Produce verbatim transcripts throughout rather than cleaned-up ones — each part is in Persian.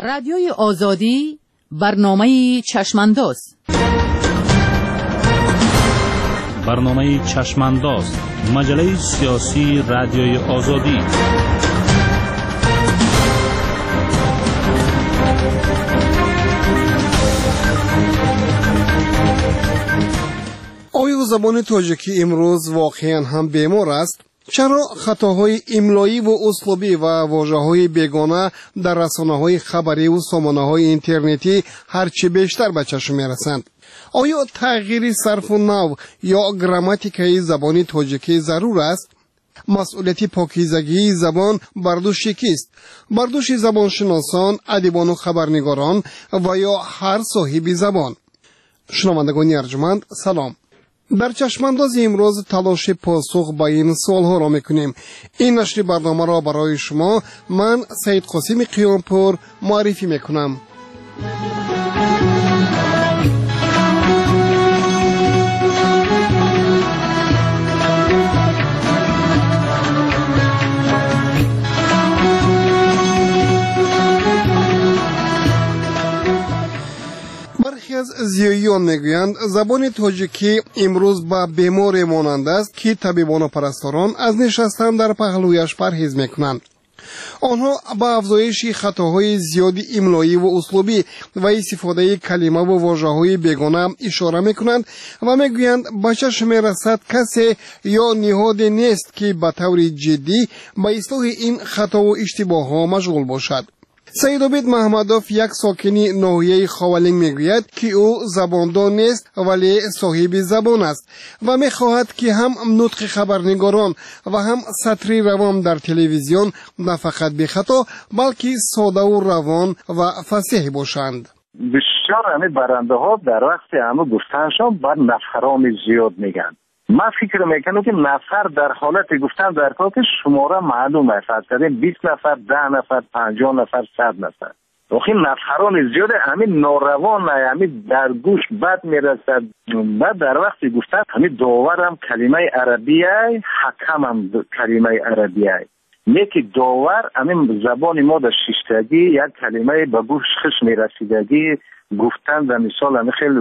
رادیوی آزادی برنامه چشمانداز برنامه چشمانداز مجله سیاسی رادیوی آزادی. آیا زبان تاجیکی امروز واقعا هم بیمار است؟ چرا خطاهای املایی و اسلوبی و واژه‌های بیگانه در رسانه‌های خبری و سامانه‌های اینترنتی هرچی بیشتر به چشم می‌رسند؟ آیا تغییر صرف و نحو یا گراماتیکای زبان تاجیکی ضرور است؟ مسئولیت پاکیزگی زبان بر دوش کیست؟ بر دوش زبانشناسان، ادیبان و خبرنگاران و یا هر صاحب زبان؟ شنوندگان ارجمند سلام. در چشمانداز امروز تلاش پاسخ به این سوالها را میکنیم. این نشر برنامه را برای شما من سید قاسم قیامپور معرفی میکنم. از زیاییان میگویند زبان تاجیکی امروز با بیماری مانند است که طبیبان و پرستاران از نشستن در پهلویش پرهیز میکنند. آنها با افزایش خطاهای زیادی املایی و اسلوبی و استفاده کلمه و واژه‌های بیگانه اشاره میکنند و میگویند به چشم میرسد کسی یا نهاد نیست که به طور جدی به اصلاح این خطا و اشتباه‌ها مشغول باشد. سید عابد محمدوف یک ساکنی ناحیه خاولین میگوید که او زباندان نیست ولی صاحب زبان است و میخواهد که هم نطق خبرنگاران و هم سطری روان در تلویزیون نه فقط بی خطا بلکه ساده و روان و فصیح باشند. بسیار همه برنده ها در وقت همه گفتنشان بر نفران زیاد میگن. من فکر میکنم که نفر در حالت گفتن در کار که شماره معلوم است. فرض کنیم بیست نفر، ده نفر، پنجاه نفر، صد نفر. وقتی نفران زیاده همین ناروان همین در گوش بد میرسد. بعد در وقت گفتن همین داور هم کلمه عربیه، حکم هم کلمه عربیه. یکی داور همین زبان ما در شیشتگی یک کلمه به گوش خش میرسیدگی گفتن در مثال همین خیلی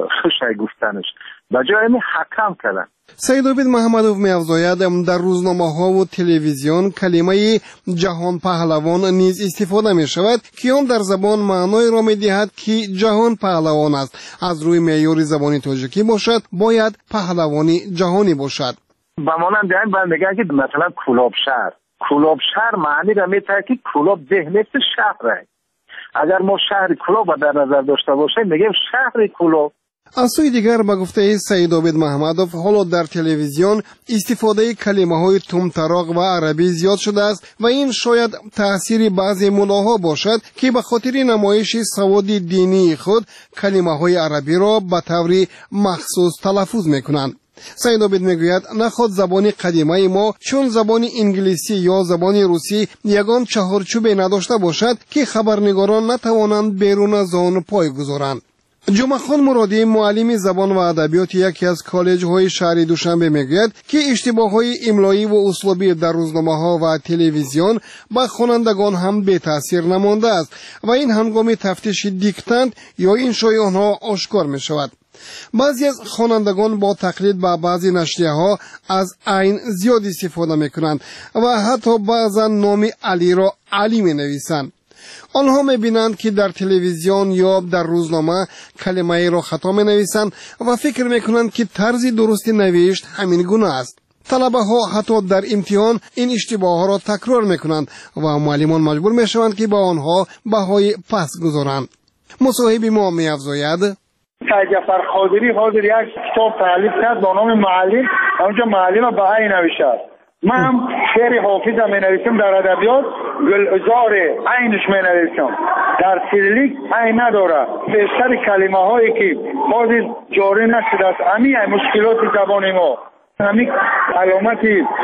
خش گفتنش بجای همین حکم کردن. سید عابد محمدوف می‌افزاید در روزنامه‌ها و تلویزیون کلمه جهان پهلوان نیز استفاده می‌شود که آن در زبان معنای را می‌دهد که جهان پهلوان است. از روی معیار زبانی تاجیکی باشد باید پهلوانی جهانی باشد. به مانند این بعد میگن که مثلا کلاب شهر کلاب شهر معنی را می‌دهد که کلاب ذهن شهر است. اگر ما شهر کلاب در نظر داشته باشیم میگیم شهر کلاب. از سوی دیگر به گفته سید عابد محمدوف حالا در تلویزیون استفاده کلمه‌های تمطراق و عربی زیاد شده است و این شاید تأثیر بعضی ملاها باشد که به خاطر نمایش سواد دینی خود کلمه‌های عربی را به طور مخصوص تلفظ می‌کنند. سید عابد میگوید نخود زبان قدیمه ما چون زبان انگلیسی یا زبان روسی یگان چهارچوبی نداشته باشد که خبرنگاران نتوانند بیرون از آن پای گذارند. جمعه خان مرادی معلم زبان و ادبیات یکی از کالج‌های شهر دوشنبه میگوید که اشتباه‌های املایی و اسلوبی در روزنامه‌ها و تلویزیون با خوانندگان هم بی تاثیر نمانده است و این هنگام تفتیش دیکتند یا انشای آنها آشکار می‌شود. بعضی از خوانندگان با تقلید به بعضی نشریه‌ها از عین زیاد استفاده می‌کنند و حتی بعضا نام علی را علی می‌نویسند. آنها می‌بینند که در تلویزیون یا در روزنامه کلمه را خطا می‌نویسند و فکر می‌کنند که طرز درست نوشت همین گونه است. طلبه‌ها حتی در امتحان این اشتباه‌ها را تکرار می‌کنند و معلمان مجبور می‌شوند که با آنها بهای پس گذارند. مصاحب ما می‌افزاید سید جعفر خاطری حاضر یک کتاب تالیف کرد با نام معلم، اونجا معلم بهایی نوشته. من هم شعر حافظ می نویسم در ادبیات گلزار عینش می نویسم در سیریلیک عین نداره. بیشتر کلمه هایی که حاضر جاری نشده است همین مشکلات زبان ما همین علامت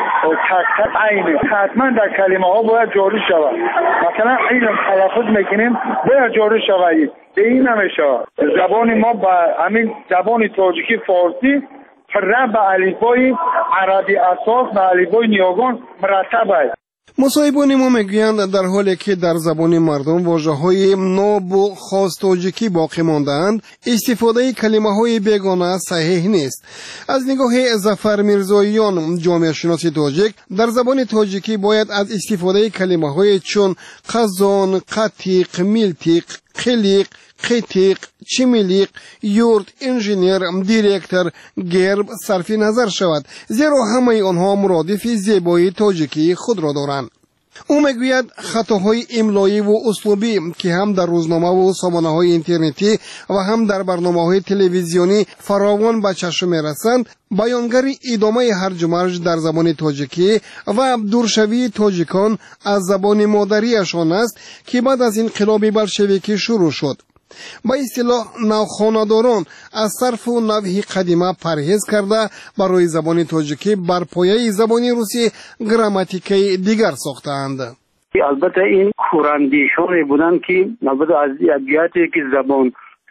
تک تک عینه حتما در کلمه ها باید جاری شود. مثلا این تلفظ میکنیم باید جاری شود. به این نمیشه. زبان ما با همین زبان تاجیکی فارسی رب به الفبای عربی اساس به الفبای نیاگان مرتب است. مصاحبان ما میگویند در حالی که در زبان مردم واژه‌های ناب و خاص تاجیکی باقی مانده‌اند، استفاده کلمه‌های بیگانه صحیح نیست. از نگاه ظفر میرزاییان، جامعه شناس تاجیک، در زبان تاجیکی باید از استفاده کلمه‌های چون قزان، قطیق، میلتیق، خلیق، قیتیق، چمیلیق، یورت، انجینیر، دیرکتر، گرب صرف نظر شود، زیرا همه آنها مرادف زیبایی تاجیکی خود را دارند. او میگوید خطاهای املایی و اسلوبی که هم در روزنامه و سامانه‌های اینترنتی و هم در برنامه‌های تلویزیونی فراوان به چشم می‌رسند، بیانگر ادامه هرج و مرج در زبان تاجیکی و دورشوی تاجیکان از زبان مادریشان است که بعد از انقلاب بلشویکی شروع شد. با اصطلاح نوخانه‌داران از صرف و نحو قدیمه پرهیز کرده برای زبان تاجیکی بر پایه زبان روسی گراماتیکی دیگر ساختند. البته این کوراندیشانی بودند که البته از ابیاتی که زبان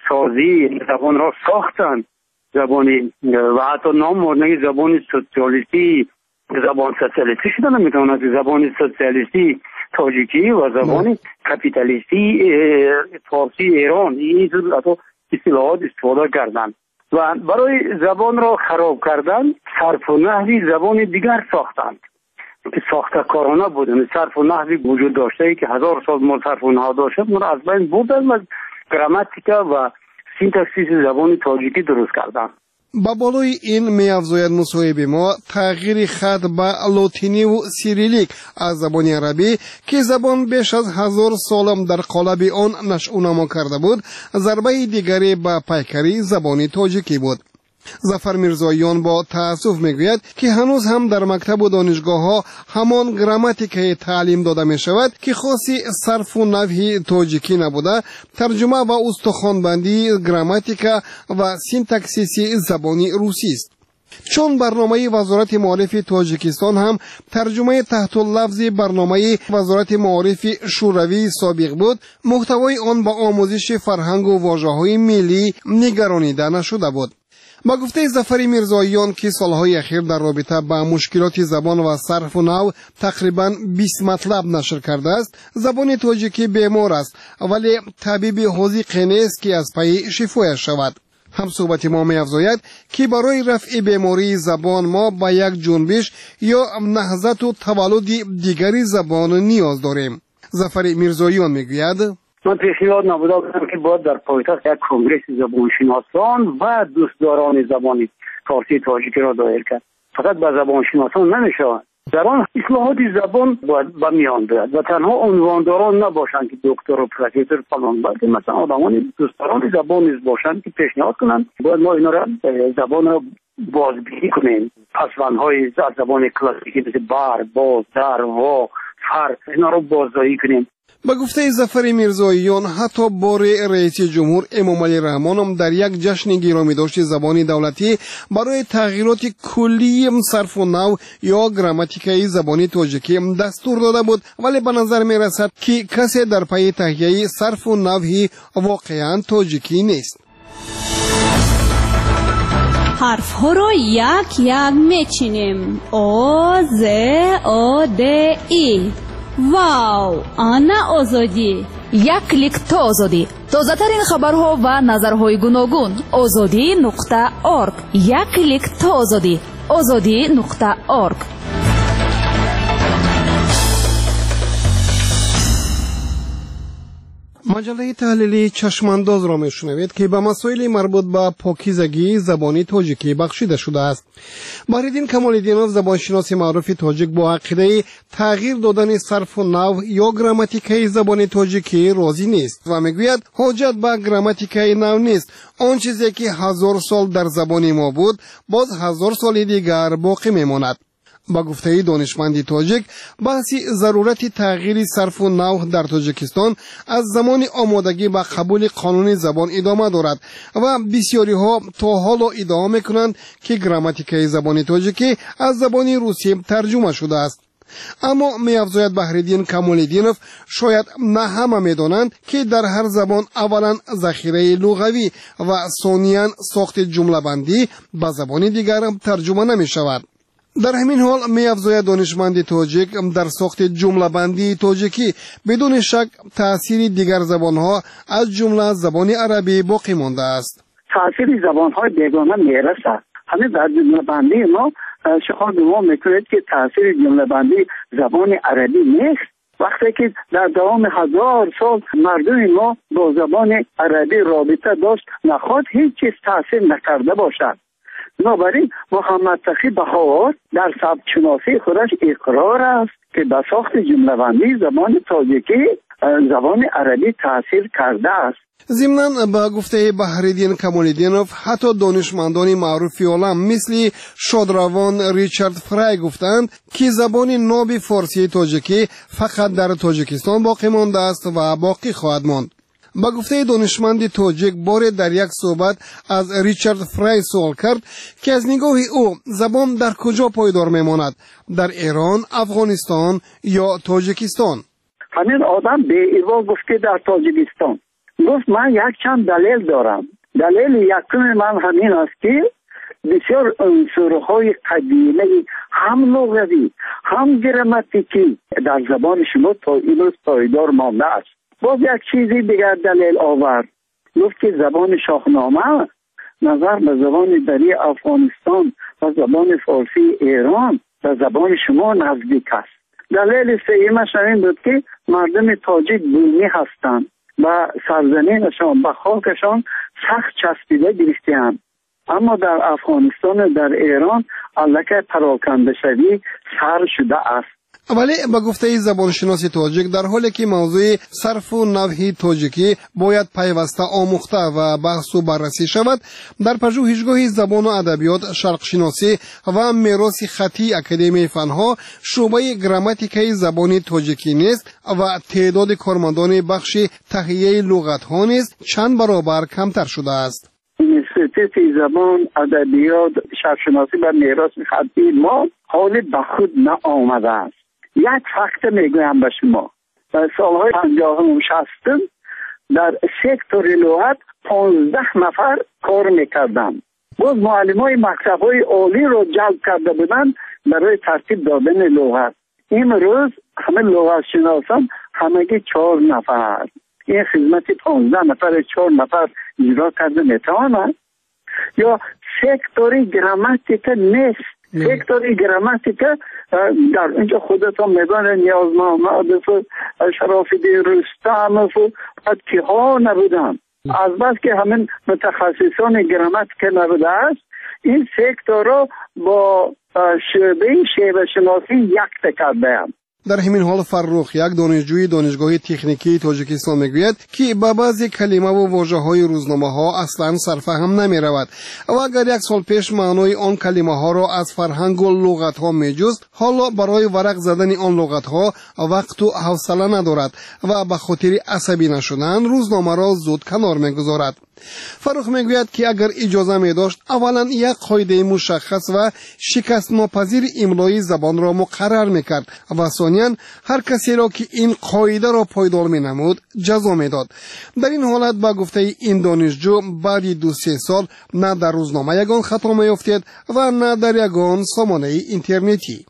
سازی زبان را ساختند، زبانی و حتی نام مورنه زبان سوسیالیستی، زبان سوسیالیستی شده نمیتواند زبان سوسیالیستی تاجیکی و زبان کپیتالیستی فارسی ایران این اصطلاحات استفاده کردند و برای زبان را خراب کردن صرف و نحوی زبان دیگر ساختند که ساختکارانه بودند. صرف و نحوی وجود داشته که هزار سال ما صرف و نحو داشته ما را از بین بردند و گراماتیکا و سینتاکسیس زبان تاجیکی درست کردند. با بالای این می افزاید مصاحب ما تغییر خط به لاتینی و سیریلیک از زبان عربی که زبان بیش از هزار سالم در قالب آن نشأ نما کرده بود، ضربه دیگری به پیکری زبان تاجیکی بود. ظفر میرزاییان با تأسف میگوید که هنوز هم در مکتب و دانشگاه ها همان گراماتیک تعلیم داده می شود که خاصی صرف و نحو تاجیکی نبوده، ترجمه و استخوانبندی گراماتیک و سینتاکسیس زبانی روسی است. چون برنامه وزارت معارف تاجیکستان هم ترجمه تحت اللفظ برنامه وزارت معارف شوروی سابق بود، محتوای آن با آموزش فرهنگ و واژه‌های ملی نگرانیده نشده بود. با گفته ظفر میرزاییان که سالهای اخیر در رابطه با مشکلات زبان و صرف و نحو تقریباً بیست مطلب نشر کرده است، زبان تاجیکی بیمار است ولی طبیب حاذق نیست که از پی شفایش شود. هم صحبت ما می افزاید که برای رفع بیماری زبان ما با یک جنبش یا نهضت و تولد دیگری زبان نیاز داریم. ظفر میرزاییان میگوید من پیشنهاد نبوده بودم که باید در پایتخت یک کنگره زبانشناسان و دوستداران زبان فارسی تاجیکی را دایر کرد. فقط به زبانشناسان نمیشه، در آن اصلاحات زبان باید به میان بیاد و تنها عنوانداران نباشند که دکتر و پروفسور فلان، بلکه مثلا آدمان دوستداران زبان نیز باشند که پیشنهاد کنند باید ما اینا را زبان را بازبینی کنیم. پسوندهای از زبان کلاسیکی مثل بر، باز، در، وا، فر اینا را بازداری کنیم. با گفته ظفر میرزاییان حتی بار رئیس جمهور امام علی رحمان هم در یک جشن گرامی داشت زبانی دولتی برای تغییرات کلی صرف و نحو یا گراماتیکای زبانی تاجیکی دستور داده بود، ولی به نظر می رسد که کسی در پی تهیه صرف و نحوی واقعا تاجیکی نیست. حرف ها رو یک یک میچینیم. او، ز، او، د، ای. واو، آنا آزادی. یک کلیک تا آزادی. تازه ترین خبرها و نظرهای گوناگون. آزادی نقطه ارگ. یک کلیک تا آزادی. آزادی نقطه ارگ. مجله تحلیلی چشمانداز را میشنوید که به مسائل مربوط به پاکیزگی زبانی تاجیکی بخشیده شده است. بهرالدین کمال‌الدینوف زبانشناس معروف تاجیک با عقیده تغییر دادن صرف و نحو یا گراماتیکای زبان تاجیکی راضی نیست و میگوید حاجت به گراماتیکای نو نیست. آن چیزی که هزار سال در زبان ما بود باز هزار سال دیگر باقی میماند. با گفته دانشمندی تاجیک، بحثی ضرورت تغییر صرف و نحو در تاجیکستان از زمان آمادگی و قبول قانون زبان ادامه دارد و بسیاری ها تا حالا ادعا میکنند که گراماتیکای زبان تاجیکی از زبان روسی ترجمه شده است. اما می افزاید بهرالدین کمال‌الدینوف شاید نه همه میدانند که در هر زبان اولا ذخیره لغوی و ثانیاً ساخت جمله بندی به زبان دیگر ترجمه نمی شود. در همین حال می‌افزاید دانشمند تاجیک در ساخت جمله بندی تاجیکی بدون شک تأثیر دیگر زبان‌ها از جمله زبان عربی باقی مانده است. تأثیر زبان‌های بیگانه میرسه. همین در جمله بندی ما شما گمان میکنید که تأثیر جمله بندی زبان عربی نیست. وقتی که در دوام هزار سال مردم ما با زبان عربی رابطه داشت نخواهد هیچ چیز تأثیر نکرده باشد. بنابراین محمد تقی بهار در سبک شناسی خودش اقرار است که به ساخت جمله بندی زبان تاجیکی زبان عربی تأثیر کرده است. ضمناً با گفته بهرالدین کمال‌الدینوف حتی دانشمندان معروف عالم مثل شادروان ریچارد فرای گفتند که زبان ناب فارسی تاجیکی فقط در تاجیکستان باقی مانده است و باقی خواهد ماند. با گفته دانشمند تاجیک بار در یک صحبت از ریچارد فرای سوال کرد که از نگاه او زبان در کجا پایدار میماند، در ایران، افغانستان یا تاجیکستان؟ همین آدم به ایوا گفت که در تاجیکستان. گفت من یک چند دلیل دارم. دلیل یکم من همین است که بسیار عنصرهای قدیمی هم لغوی هم گراماتیکی در زبان شما تا امروز پایدار مانده است. باز یک چیزی دیگر دلیل آورد. گفت که زبان شاهنامه نظر به زبان دری افغانستان و زبان فارسی ایران و زبان شما نزدیک است. دلیل سومش این بود که مردم تاجیک بومی هستند و سرزمینشان به خاکشان سخت چسبیده گرفته‌اند. اما در افغانستان و در ایران الکه پراکنده شوی سر شده است. ولی با گفته زبانشناس تاجیک در حالی که موضوع صرف و نحو تاجیکی باید پیوسته آموخته و بحث و بررسی شود، در پژوهشگاه زبان و ادبیات شرقشناسی و میراث خطی اکادمی فنها شعبه گراماتیکای زبان تاجیکی نیست و تعداد کارمندان بخش تهیه لغت‌ها نیز چند برابر کمتر شده است. انستیتوت زبان ادبیات شرقشناسی و میراث خطی ما حال به خود نآمده است. یک فکت میگویم به شما. در سالهای پنجاهم و شصتم در سکتور لغت پانزده نفر کار میکردند. باز معلمای مکتب‌های عالی رو جلب کرده بودند برای ترتیب دادن لغت. امروز همه لغت شناسان همگی چهار نفر. این خدمت پانزده نفر چهار نفر اجرا کرده میتواند. یا سکتور گراماتیک نیست. سکتور گراماتیک در اینجا خودتان میگن نیاز محمد و شراف‌الدین رستم و که ها نبودن. از بس که همین متخصصان گراماتیک نبوده است، این سکتور را با شعبه شیوه شناسی یک کرده هم. در همین حال فرخ، یک دانشجوی دانشگاه تکنیکی تاجیکستان میگوید که با بعضی کلمه و واژه‌های روزنامه‌ها اصلاً سرفهم نمی‌رود و اگر یک سال پیش معنای آن کلمه‌ها را از فرهنگ و لغت‌ها می‌جست، حالا برای ورق زدن آن لغت‌ها وقت و حوصله ندارد و به خاطر عصبی نشدن روزنامه را زود کنار می‌گذارد. فرخ میگوید که اگر اجازه می داشت اولا یک قاعده مشخص و شکست ناپذیر املای زبان را مقرر میکرد و ثانیاً هر کسی را که این قاعده را پایدار می نمود جزا می داد. در این حالت با گفته این دانشجو بعد دو سه سال نه در روزنامه یگان خطا می افتید و نه در یگان سامانه اینترنتی.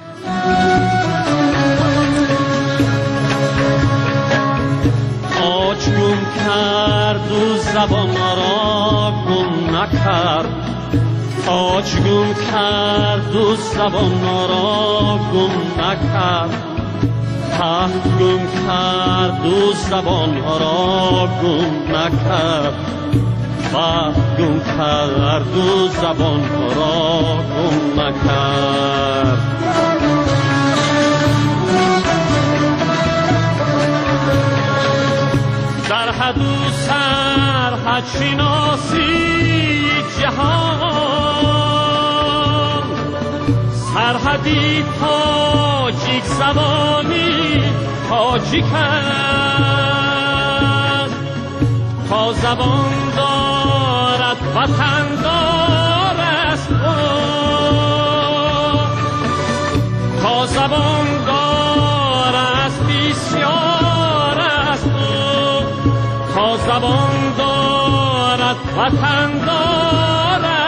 آج گم کرد و زبان را گم نکرد، آج گم کرد و زبان را گم نکرد، تخت گم کرد و زبان را گم نکرد، وقت گم کرد و زبان را گم نکرد. در حد و سرحد شناسی جهان، سرحدی تاجیک زبانی تاجیک است، تا زبان دارد وطن دار است، تا زبان دار است بسیار است، تا زبان دارد وطن دارد